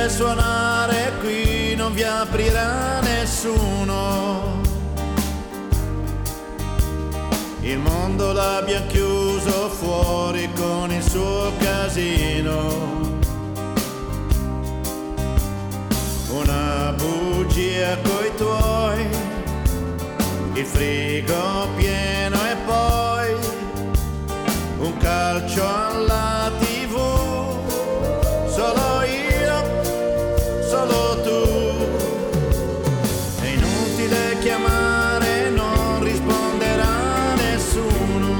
inutile suonare qui, non vi aprirà nessuno. Il mondo l'abbiamo chiuso fuori con il suo casino. Una bugia coi tuoi, il frigo pieno e poi un calcio alla TV. Solo io, solo tu. È inutile chiamare, non risponderà nessuno.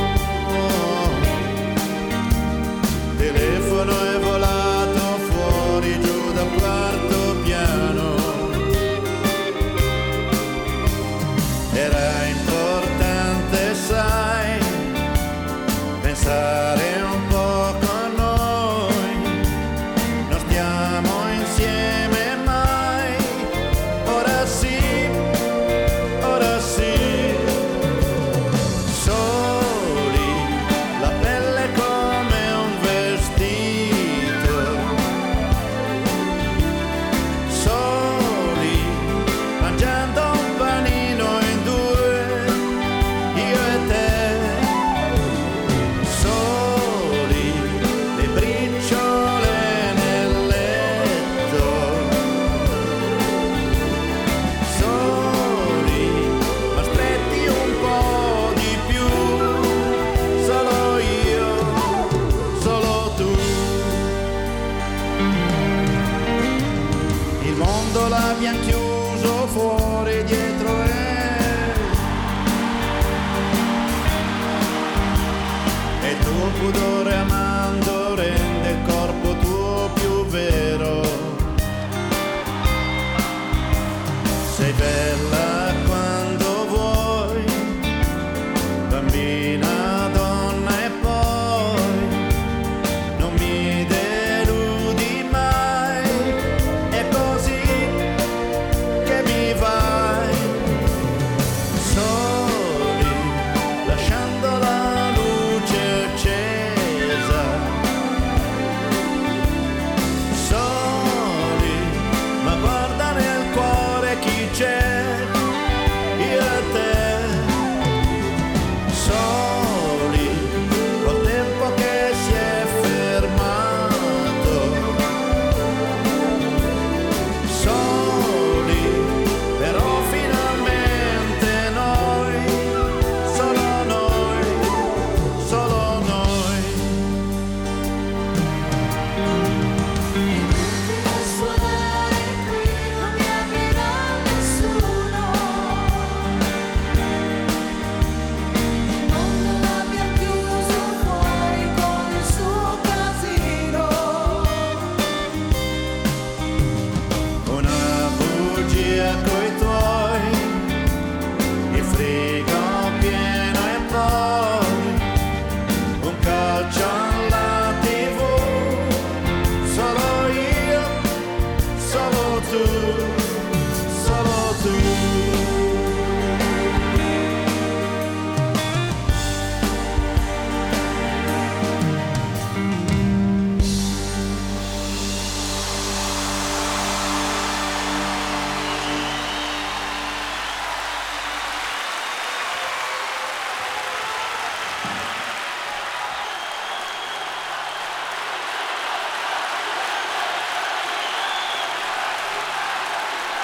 Telefono è volato fuori giù dal quarto piano. Era impossibile